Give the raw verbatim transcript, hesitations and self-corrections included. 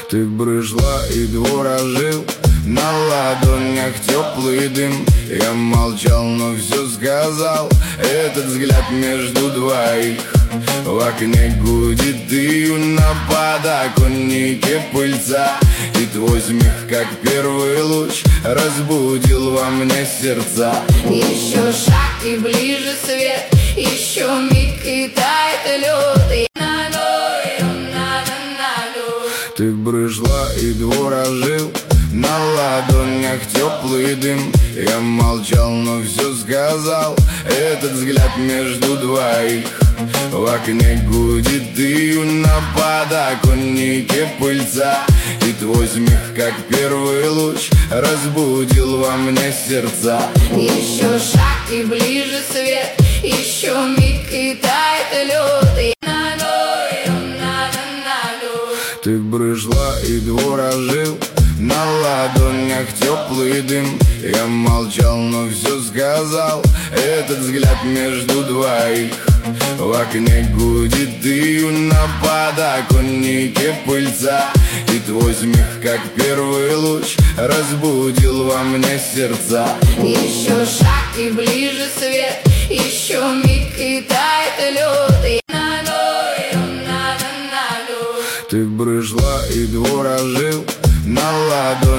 Ты брыжла и двор ожил, на ладонях теплый дым. Я молчал, но все сказал, этот взгляд между двоих. В окне гудит дым, на подоконнике пыльца, и твой смех, как первый луч, разбудил во мне сердца. Еще шаг и ближе свет, еще миг и тает лед. Ты брыжла и двор ожил, на ладонях теплый дым. Я молчал, но все сказал, этот взгляд между двоих. В окне гудит дым, на подоконнике пыльца, и твой смех, как первый луч, разбудил во мне сердца. Еще шаг и ближе свет, еще миг и тает лед. Ты брыжла и двор ожил, на ладонях теплый дым. Я молчал, но все сказал, этот взгляд между двоих. В окне гудит дым, на подоконнике пыльца, и твой смех, как первый луч, разбудил во мне сердца. Еще шаг и ближе свет, еще миг и тает лед. Ты брыжла и двор ожил, на ладонях